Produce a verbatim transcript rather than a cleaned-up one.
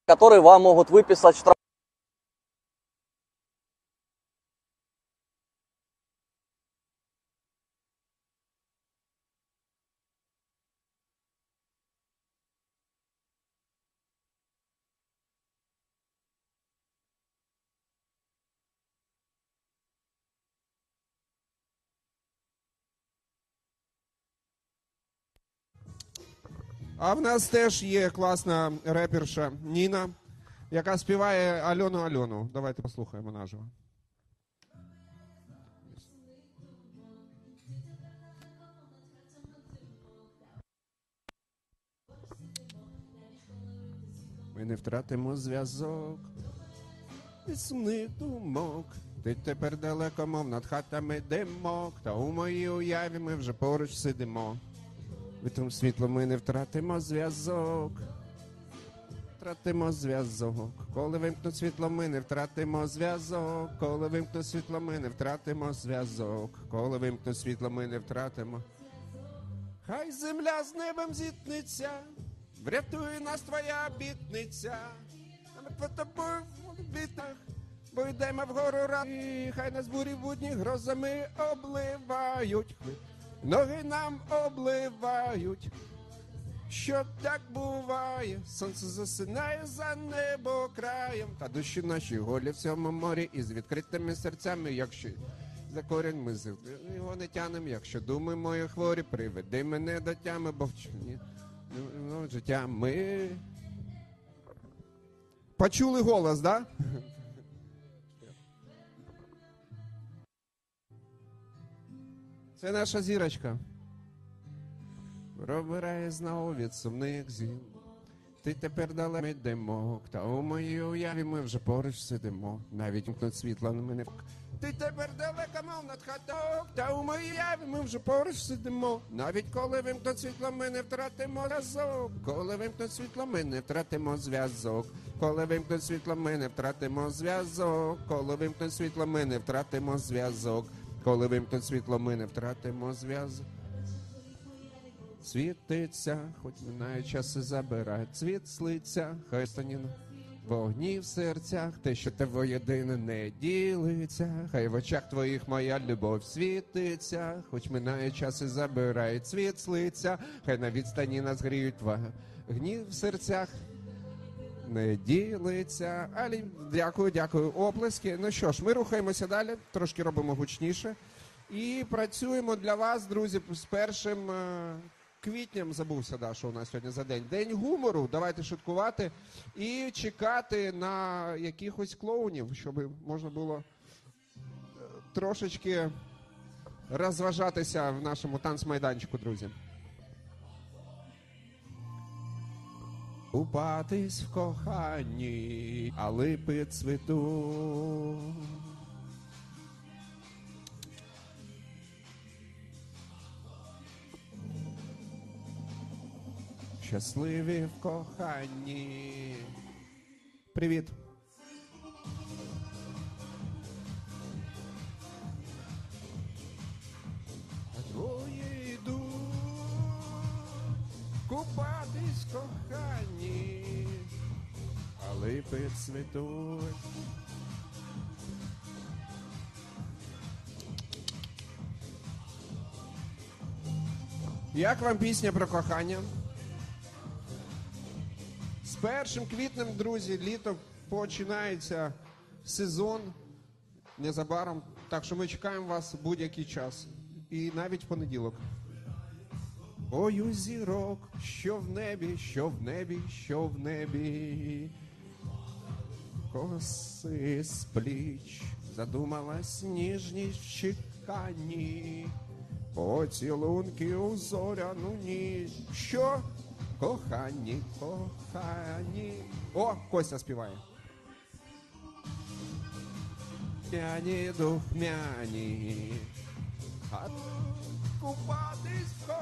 которые вам могут выписать штраф. А в нас теж є класна реперша Ніна, яка співає Альону Альону. Давайте послухаємо наживо. Ми не втратимо зв'язок від сумних думок. Ти тепер далеко, мов над хатами димок. Та у моїй уяві ми вже поруч сидимо. Вітром світло ми не втратимо зв'язок. Втратимо зв'язок. Коли вимкнуть світло, ми не втратимо зв'язок. Коли вимкнуть світло, ми не втратимо зв'язок. Коли вимкнуть світло, ми не втратимо. Хай земля з небом зіткнеться, врятує нас твоя обітниця. А ми по тобою в бітах, бо йдемо вгору ради. Хай нас бурі будні грозами обливають. Ноги нам обливають. Що так буває, сонце засинає за небо краєм. Та душі наші голі в цьому морі із відкритими серцями, якщо за корінь ми з його не тянем, якщо думи мої хворі, приведи мене до тями, бо вчені ну, життя ми. Почули голос, да? Це наша зірочка. Пробирає знову від сумних зіл. Ти тепер далекий димок, та у моїй уяві ми вже поруч сидимо. Навіть мкнуть світла на мене. Ти тепер далеко, мов над хаток, та у моїй уяві ми вже поруч сидимо. Навіть коли вимкнуть світло, ми не втратимо зв'язок. Коли вимкнуть світло, ми не втратимо зв'язок. Коли вимкнуть світло, ми не втратимо зв'язок. Коли вимкнуть світло, ми не втратимо зв'язок. Коли вимкнуть світло, ми не втратимо зв'язок. Світиться, хоч минає час і забирає. Цвіт слиться, хай станіна. Вогні в серцях, те, що те воєдине не ділиться. Хай в очах твоїх моя любов світиться. Хоч минає час і забирає. Цвіт слиться, хай на відстані нас гріють вогні в серцях. Не ділиться. Алі, дякую, дякую. Оплески. Ну що ж, ми рухаємося далі, трошки робимо гучніше. І працюємо для вас, друзі, з першим квітням, забувся, да, що у нас сьогодні за день. День гумору, давайте шуткувати і чекати на якихось клоунів, щоб можна було трошечки розважатися в нашому танцмайданчику, друзі. Купатись в коханні, а липи цвітуть. Щасливі в коханні. Привіт. А двоє йдуть купатись в коханні, а липи цвітуть. Як вам пісня про кохання? З першим квітнем, друзі, літо починається сезон незабаром, так що ми чекаємо вас будь-який час. І навіть в понеділок. Ой, у зірок, що в небі, що в небі, що в небі. Коси з пліч, задумалась ніжність в чеканні. Поцілунки у зоряну ніч. Що? Кохані, кохані. О, Костя співає. П'яні духмяні, а купатись в